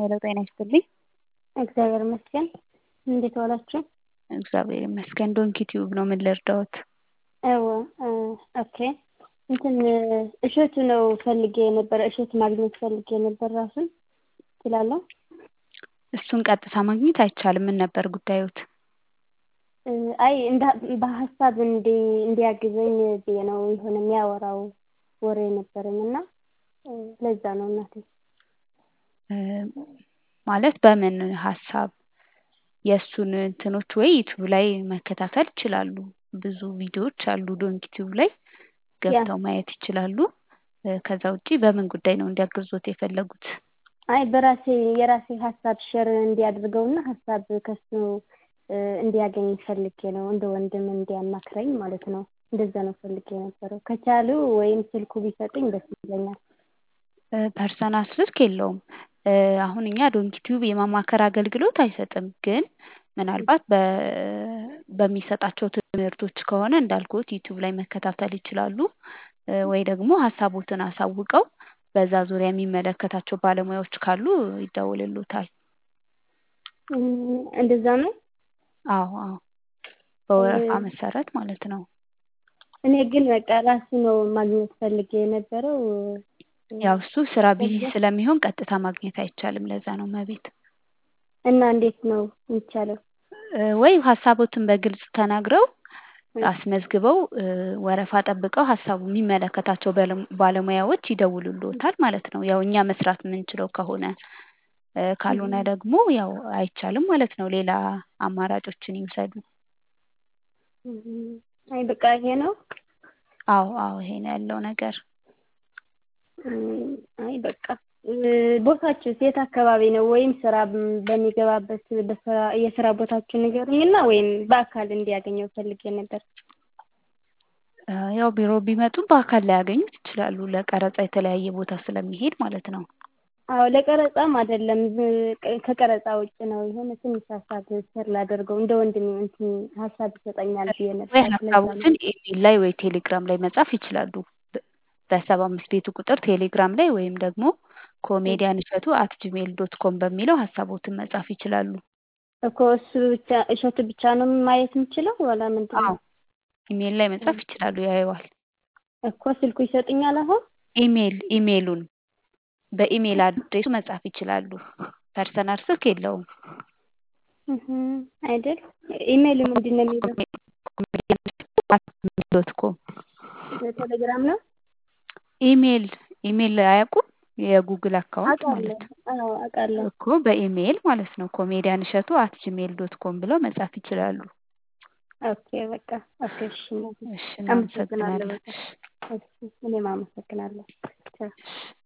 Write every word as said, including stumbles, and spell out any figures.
ሄሎ ጤና ይስጥልኝ። እግዚአብሔር ይመስገን። እንዴት ዋላችሁ? እግዚአብሔር ይመስገን። ዶንኪ ቲዩብ ነው። ምን ልርዳዎት? አዎ ኦኬ። እንትን እሸቱ ነው ፈልጌ የነበረ እሸት ማግኘት ፈልጌ ነበር። ራሱን እችላለሁ? እሱን ቀጥታ ማግኘት አይቻልም። ምን ነበር ጉዳዮት? አይ እንዳ በሀሳብ እንዲ እንዲያግዘኝ ብዬ ነው። የሆነ የሚያወራው ወሬ ነበረኝና ለዛ ነው እናቴ። ማለት በምን ሀሳብ? የእሱን እንትኖች ወይ ዩቲዩብ ላይ መከታተል ይችላሉ። ብዙ ቪዲዮዎች አሉ ዶንኪ ቲዩብ ላይ ገብተው ማየት ይችላሉ። ከዛ ውጪ በምን ጉዳይ ነው እንዲያግዙት የፈለጉት? አይ በራሴ የራሴ ሀሳብ ሼር እንዲያደርገውና ሀሳብ ከሱ እንዲያገኝ ፈልጌ ነው። እንደ ወንድም እንዲያማክረኝ ማለት ነው። እንደዛ ነው ፈልጌ የነበረው። ከቻሉ ወይም ስልኩ ቢሰጡኝ ደስ ይለኛል። ፐርሰናል ስልክ የለውም። አሁን እኛ ዶንኪ ቲዩብ የማማከር አገልግሎት አይሰጥም። ግን ምናልባት በሚሰጣቸው ትምህርቶች ከሆነ እንዳልኩት ዩቲዩብ ላይ መከታተል ይችላሉ። ወይ ደግሞ ሀሳቦትን አሳውቀው በዛ ዙሪያ የሚመለከታቸው ባለሙያዎች ካሉ ይደውልልዎታል። እንደዛ ነው? አዎ አዎ። በወረፋ መሰረት ማለት ነው። እኔ ግን በቃ ራሱ ነው ማግኘት ፈልጌ የነበረው። ያው እሱ ስራ ቢዚ ስለሚሆን ቀጥታ ማግኘት አይቻልም። ለዛ ነው እመቤት። እና እንዴት ነው የሚቻለው? ወይ ሀሳቦትን በግልጽ ተናግረው አስመዝግበው ወረፋ ጠብቀው ሀሳቡ የሚመለከታቸው ባለሙያዎች ይደውሉልዎታል ማለት ነው። ያው እኛ መስራት የምንችለው ከሆነ ካልሆነ ደግሞ ያው አይቻልም ማለት ነው። ሌላ አማራጮችን ይውሰዱ። አይ በቃ ይሄ ነው? አዎ አዎ ይሄ ነው ያለው ነገር። አይ በቃ ቦታችሁ የት አካባቢ ነው? ወይም ስራ በሚገባበት በስራ የስራ ቦታችሁ ንገሩኝና ወይም በአካል እንዲያገኘው ፈልጌ ነበር። ያው ቢሮ ቢመጡም በአካል ላያገኙት ይችላሉ። ለቀረጻ የተለያየ ቦታ ስለሚሄድ ማለት ነው። አዎ ለቀረጻም አይደለም ከቀረጻ ውጭ ነው። የሆነ ትንሽ ሀሳብ ሼር ላደርገው እንደ ወንድሜ እንትን ሀሳብ ይሰጠኛል ብዬ ነበር። ወይ ሀሳቦትን ኢሜል ላይ ወይ ቴሌግራም ላይ መጻፍ ይችላሉ። በሰባ አምስት ቤቱ ቁጥር ቴሌግራም ላይ ወይም ደግሞ ኮሜዲያን እሸቱ አት ጂሜል ዶት ኮም በሚለው ሀሳቦትን መጻፍ ይችላሉ። እኮ እሱ ብቻ እሸቱ ብቻ ነው ማየት የምችለው ወላ ምንድን ነው? ኢሜል ላይ መጻፍ ይችላሉ፣ ያየዋል። እኮ ስልኩ ይሰጡኛል አሁን? ኢሜል ኢሜሉን በኢሜል አድሬሱ መጻፍ ይችላሉ። ፐርሰናል ስልክ የለውም። አይደል? ኢሜል ምንድን ነው የሚለው? ዶት ኮም ቴሌግራም ነው? ኢሜል ኢሜል አያውቁም? የጉግል አካውንት ማለት ነው። አዎ አውቃለሁ እኮ በኢሜል ማለት ነው። ኮሜዲያን እሸቱ አት ጂሜል ዶት ኮም ብለው መጻፍ ይችላሉ። ኦኬ በቃ ኦኬ። እሺ እሺ እናመሰግናለን። እኔም አመሰግናለሁ።